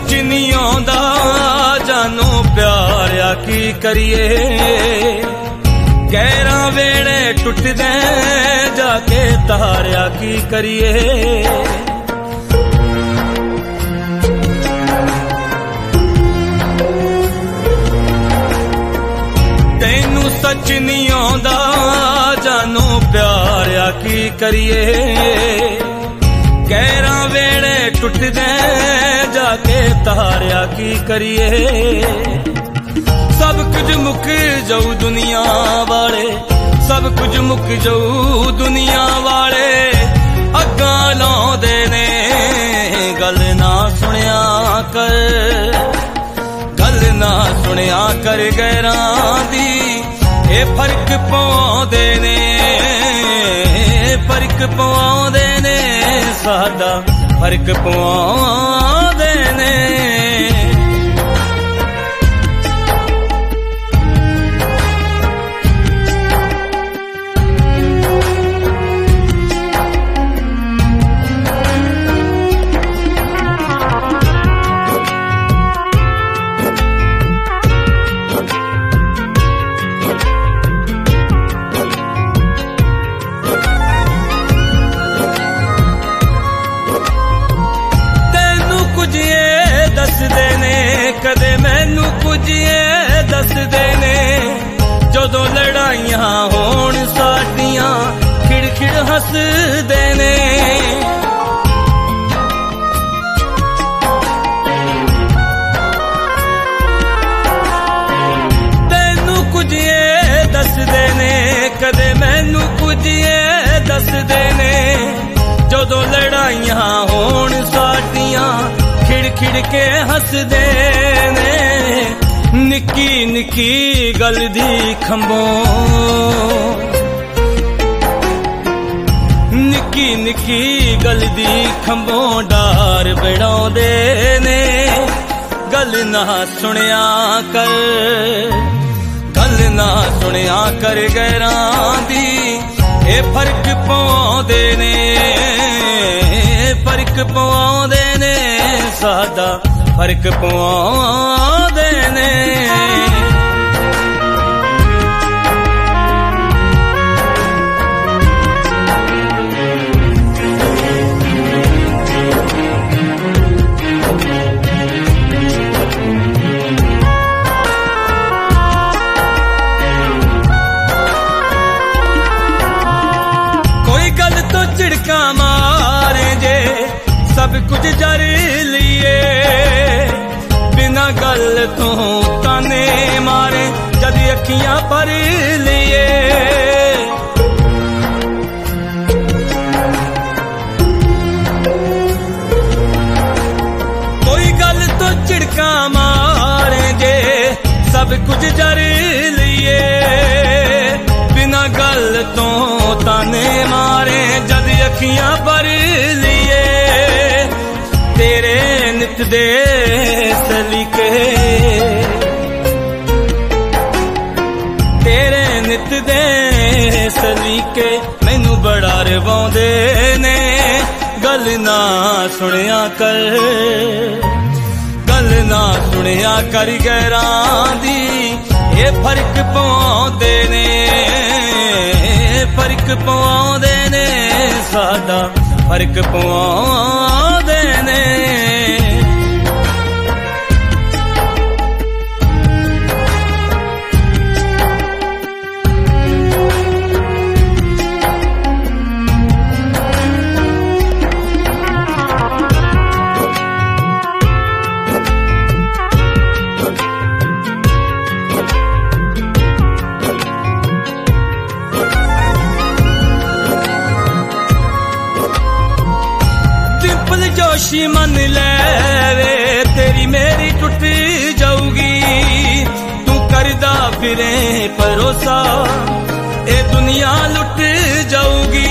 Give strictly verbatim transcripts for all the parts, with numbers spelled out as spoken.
सच नहीं आंदा जानो प्यारिया की करिए गैरा वेड़े टुट दे जाके तारिया की करिए तेनू सच नहीं आंदा जानो प्यारिया की करिए गैरा वेड़े टुट दे जाके तारिया की करिए सब कुछ मुक जाऊ दुनिया वाले सब कुछ मुक जाऊ दुनिया वाले अग्गा लाउंदे ने गल ना सुनिया कर गल ना सुनिया कर गैरां दी ए फर्क पाउंदे ने फर्क पाउंदे ने साडा फर्क पाउंदे ने कदे मैनू कुछ ये दसदे ने जदों लड़ाइयां होण साडियां खिड़ खिड़ हसदे ने तैनू कुछ ये दसदे ने कदे मैनू कुछ ये दसदे ने जदों लड़ाइयां होण साडियां खिड़ खिड़ के हसदे ने निक्की निक्की गल दी खंबों निक्की निक्की गल दी खंबों डार बढ़ाउंदे ने गल ना सुनिया कर गल ना सुनिया कर गैरां दी ए फर्क पाउंदे ने फर्क पाउंदे ने सादा फर्क पाउंदे ने कोई गल तो झिड़का मारे जे सब कुछ जर लिए बिना गल तो ताने मारे जद अखियां भर लिए कोई गल तो झिड़का मारे जे सब कुछ जर लिए बिना गल तो ताने मारे जद अखियां भर लिए तेरे नित दे सलीके तेरे नित दे सलीके मैनू बड़ा रवाउंदे ने गल ना सुनिया कर गल ना सुनिया कर गैरां दी ये फर्क पाउंदे ने फर्क पाउंदे ने साडा फर्क पाउंदे ने जोशी मन ले तेरी मेरी टूट जाऊगी तू करदा फिरे भरोसा ए दुनिया लुट जाऊगी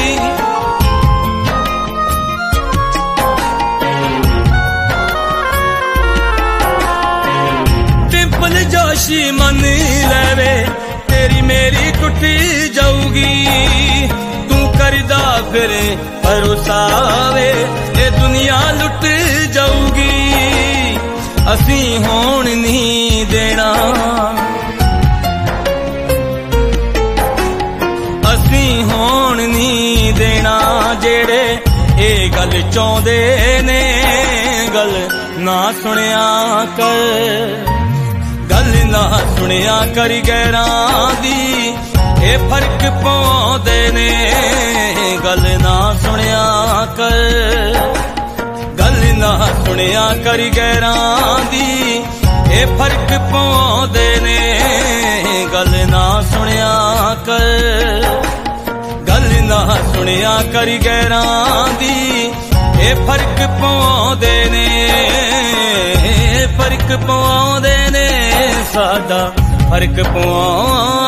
डिंपल जोशी मन ले तेरी मेरी टूट जाऊगी करदा फिरे भरोसा वे ये दुनिया लुट जाऊगी। ना सुनिया कर, गल ना सुनिया करी गैरां दी, ये फर्क पाउंदे ने। गल ना सुनिया कर, गल ना सुनिया करी गैरां दी, ये फर्क पाउंदे ने। गल ना सुनिया कर, गल ना सुनिया करी गैरां दी, ये फर्क पाउंदे ने। फर्क पाउंदे ने, साडा फर्क पाउंदे